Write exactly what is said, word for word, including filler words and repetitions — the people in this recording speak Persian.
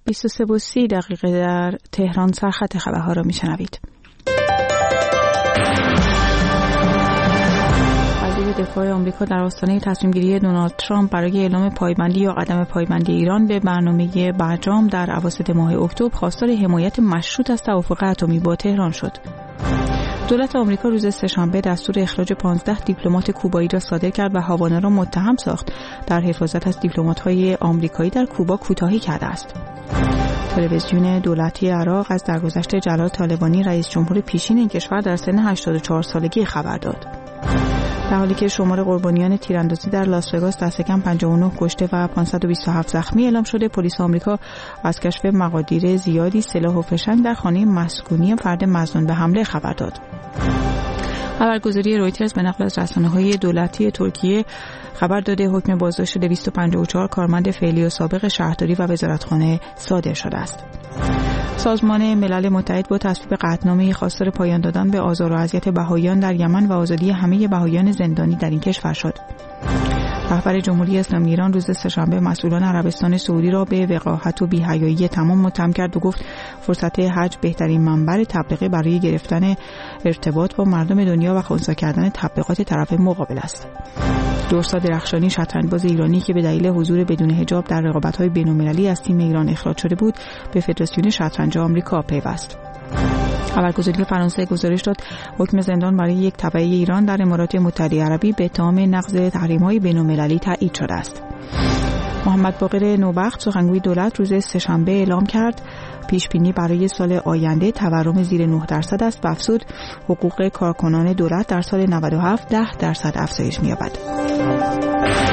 بیست و سه و سی دقیقه در تهران سرخط خبرها را میشنوید. وزیر دفاع آمریکا در آستانه تصمیم گیری دونالد ترامپ برای اعلام پایبندی یا عدم پایبندی ایران به برنامه برجام در اواسط ماه اکتبر خواستار حمایت مشروط از توافق اتمی با تهران شد. دولت آمریکا روز سه‌شنبه دستور اخراج پانزده دیپلمات کوبایی را صادر کرد و هاوانا را متهم ساخت در حفاظت از دیپلمات‌های آمریکایی در کوبا کوتاهی کرده است. تلویزیون دولتی عراق از درگذشت جلال طالبانی رئیس جمهور پیشین این کشور در سن هشتاد و چهار سالگی خبر داد. در حالی که شمار قربانیان تیراندازی در لاس وگاس دست کم پنجاه و نه کشته و پانصد و بیست و هفت زخمی اعلام شده، پلیس آمریکا از کشف مقادیر زیادی سلاح و فشنگ در خانه مسکونی فرد مظنون به حمله خبر داد. خبرگزاری رویترز به نقل از رسانه‌های دولتی ترکیه خبر داده حکم بازداشت دویست و پنجاه و چهار کارمند فعلی و سابق شهرداری و وزارتخانه صادر شده است. سازمان ملل متحد با تصویب قطعنامه خواستار پایان دادن به آزار و اذیت بهائیان در یمن و آزادی همه بهائیان زندانی در این کشور شد. رهبر جمهوری اسلامی ایران روز سه‌شنبه مسئولان عربستان سعودی را به وقاحت و بی‌حیایی تمام متهم کرد و گفت فرصت حج بهترین منبع تبلیغ برای گرفتن ارتباط با مردم دنیا و خنثی کردن تبلیغات طرف مقابل است. درسا درخشانی شطرنجباز ایرانی که به دلیل حضور بدون حجاب در رقابت‌های بین‌المللی از تیم ایران اخراج شده بود، به فدراسیون شطرنج آمریکا پیوست. خبرگزاری فرانسه گزارش داد حکم زندان برای یک تبع ایران در امارات متحده عربی به اتهام نقض تحریم‌های بین‌المللی تایید شده است. محمد باقر نوبخت سخنگوی دولت روز سه‌شنبه اعلام کرد پیشبینی برای سال آینده تورم زیر نه درصد است و افزود حقوق کارکنان دولت در سال نود و هفت ده درصد افزایش می‌یابد.